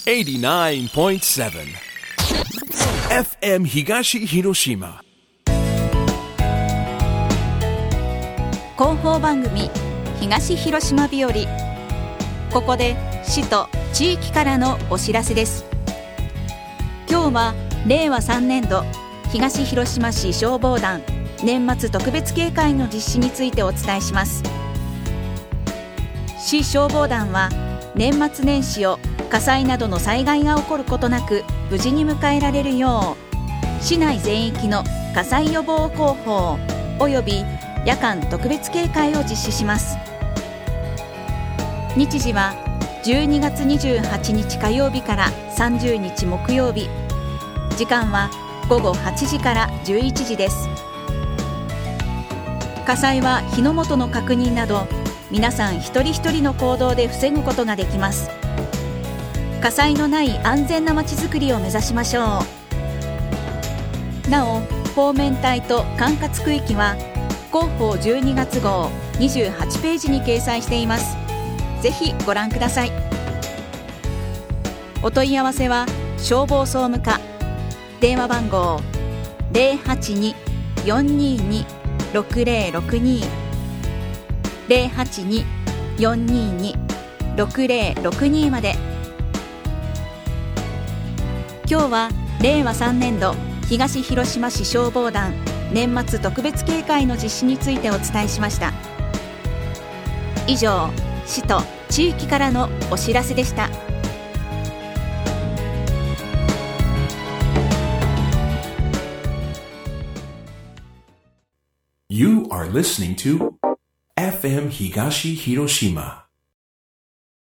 89.7 FM 東広島。 広報番組東広島日和。ここで市と地域からのお知らせです。今日は令和3年度東広島市消防団年末特別警戒の実施についてお伝えします。市消防団は年末年始を火災などの災害が起こることなく無事に迎えられるよう、市内全域の火災予防広報および夜間特別警戒を実施します。日時は12月28日火曜日から30日木曜日、時間は午後8時から11時です。火災は火の元の確認など皆さん一人一人の行動で防ぐことができます。火災のない安全なまちづくりを目指しましょう。なお、方面帯と管轄区域は広報12月号28ページに掲載しています。ぜひご覧ください。お問い合わせは消防総務課、電話番号 082-422-6062 082-422-6062 まで。今日は令和3年度東広島市消防団年末特別警戒の実施についてお伝えしました。以上、市と地域からのお知らせでした。 You are listening to FM 東広島